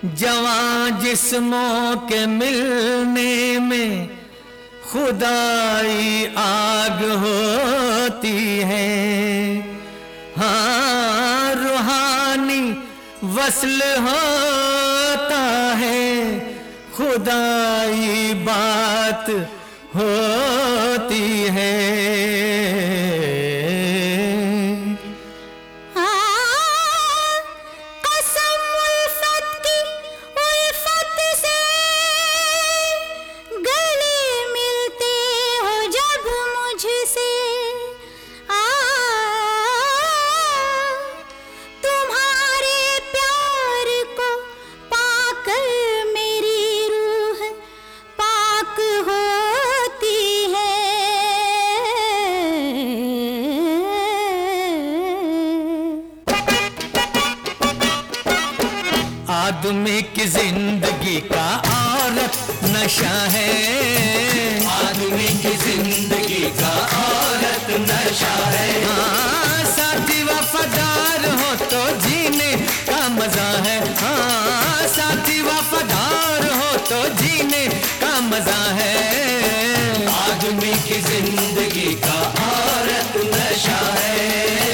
जवां जिस्मों के मिलने में खुदाई आग होती है। हाँ, रूहानी वस्ल होता है, खुदाई बात होती है। आदमी की जिंदगी का औरत नशा है, आदमी की जिंदगी का औरत नशा है। हाँ, साथी वफादार हो तो जीने का मजा है। हाँ, साथी वफादार हो तो जीने का मजा है। आदमी की जिंदगी का औरत नशा है।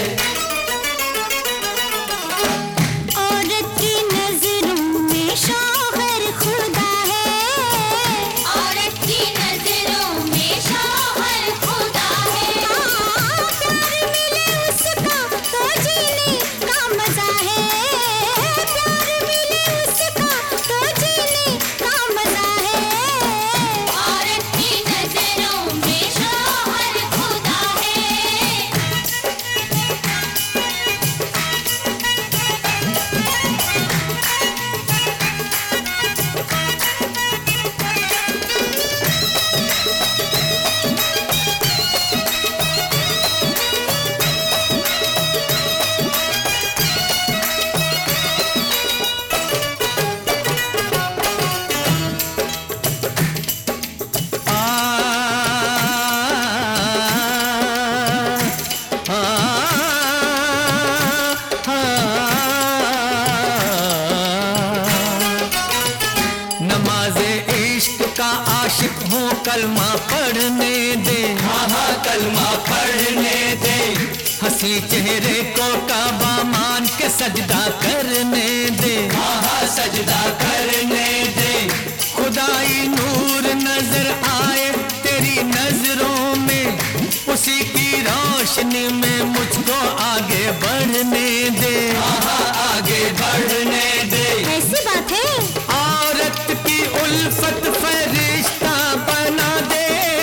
आशिक हूँ कलमा पढ़ने दे, हाँ कलमा पढ़ने दे। हंसी चेहरे को काबा मान के सजदा करने दे, हाँ सजदा करने दे। खुदाई नूर नजर आए तेरी नजरों में, उसी की रोशनी में मुझको आगे बढ़ने दे, हाँ आगे बढ़ने दे। ऐसी बात है, औरत की उल्फत फरिश्ता बना दे,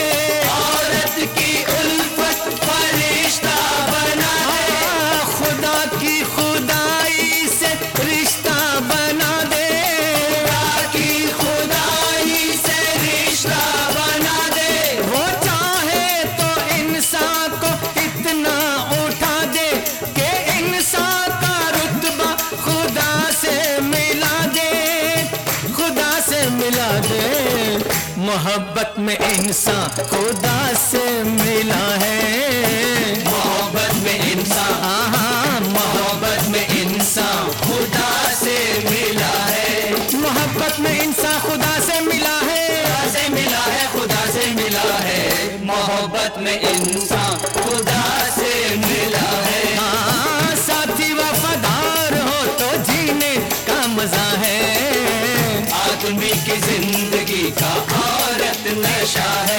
औरत की उल्फत फरिश्ता बना दे। खुदा की खुदाई से रिश्ता बना दे, खुदा की खुदाई से रिश्ता बना दे। वो चाहे तो इंसान को इतना उठा दे कि इंसान का रुतबा खुदा से मिला दे, खुदा से मिला दे। मोहब्बत में इंसान खुदा से मिला है, मोहब्बत में इंसान, हाँ मोहब्बत में इंसान खुदा से मिला है। मोहब्बत में इंसान खुदा से मिला है, खुदा से मिला है, खुदा से मिला है। मोहब्बत में इंसान खुदा से मिला है। हाँ, साथी वफादार हो तो जीने का मजा है। आदमी की जिंदगी का औरत नशा है।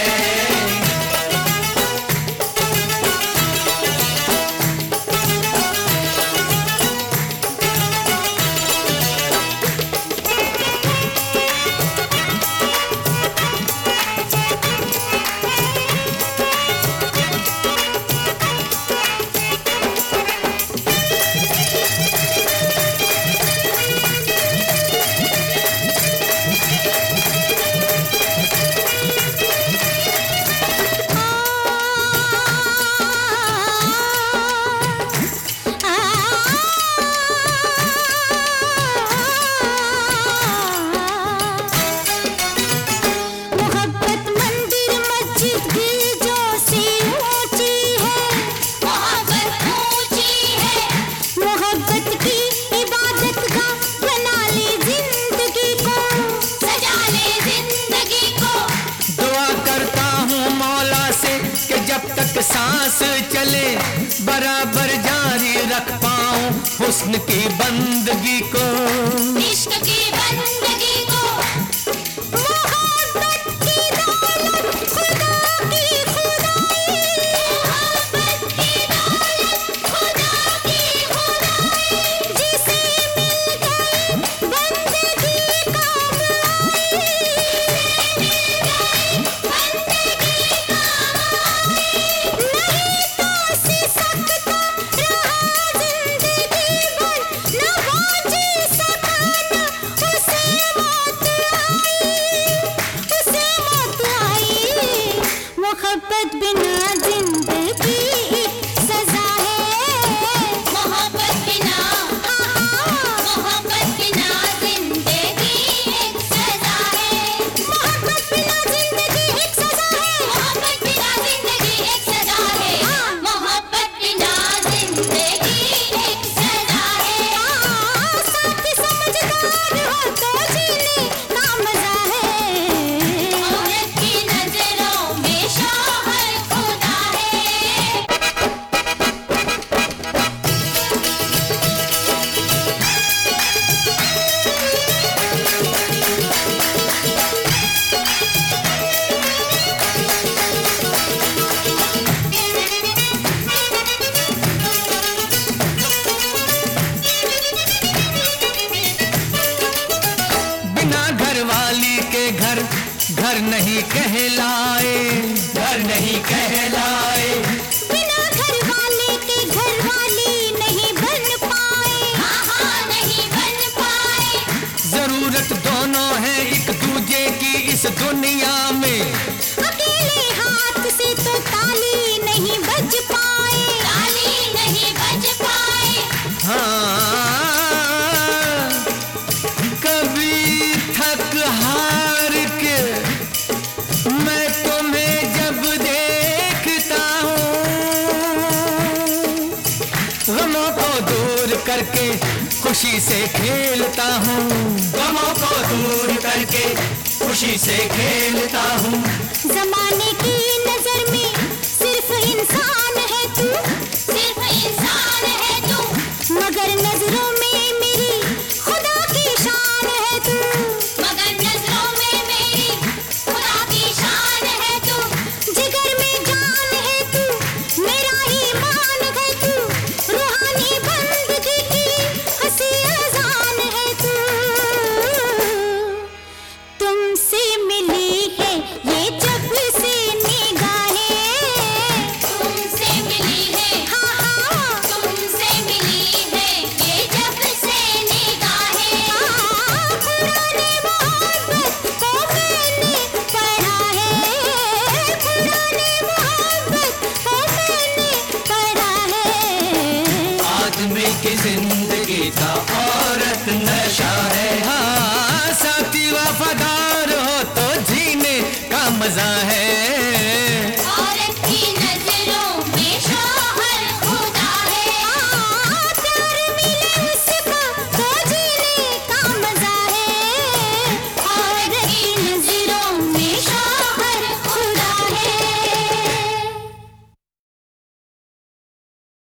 एक सांस चले बराबर जारी रख पाऊं हुस्न की बंदगी को, इश्क की बंदगी को, मोहब्बत की दौलत खुदा की खुदाई, मोहब्बत की दौलत खुदा की खुदाई, जिसे मिल गई बंदगी काम आई, जिसे मिल गई बंदगी काम आई, नहीं तो सिसकता रहा जिंदगी भर, न बाजी सका न उसे मौत आई, उसे मौत आई। मोहब्बत बिना जिंदगी एक सजा है, मोहब्बत बिना, मोहब्बत बिना जिंदगी एक सजा है, मोहब्बत बिना जिंदगी एक सजा है, मोहब्बत बिना जिंदगी एक सजा है, मोहब्बत बिना जिंदगी एक सजा है। साथी समझदार हो तो जीने का मजा है, औरत की नजरों में शौहर खुदा है। बिना घर वाली के घर घर नहीं कहलाए, घर नहीं कहलाए, बिना घर वाले के घर वाली नहीं बन पाए, नहीं बन पाए, जरूरत दोनों है एक दूजे की इस दुनिया में, अकेले हाथ से तो ताली नहीं बज पाए, ताली नहीं बज पाए, हाँ कभी थक हार के मैं तुम्हें जब देखता हूँ, गमों को दूर करके खुशी से खेलता हूँ, गमों को दूर करके खुशी से खेलता हूँ। जमाने की नजर में सिर्फ इंसान है तू, सिर्फ इंसान है तू, मगर नजरों में मेरी खुदा की शान है तू, मगर नजरों में मेरी खुदा की शान है तू, जिगर में जान है तू, मेरा ईमान है तू, रूहानी बंदगी की हंसी अजान है तू। तुमसे मिली है ये जब से निगाहें, तुमसे मिली है, तुमसे मिली है ये जब से निगाहें, पुरानी मोहब्बत को मैंने पढ़ा है, पुरानी मोहब्बत को मैंने पढ़ा है। आदमी की जिंदगी का औरत नशा है, हाँ साथी वफादार हो तो जीने का मजा है।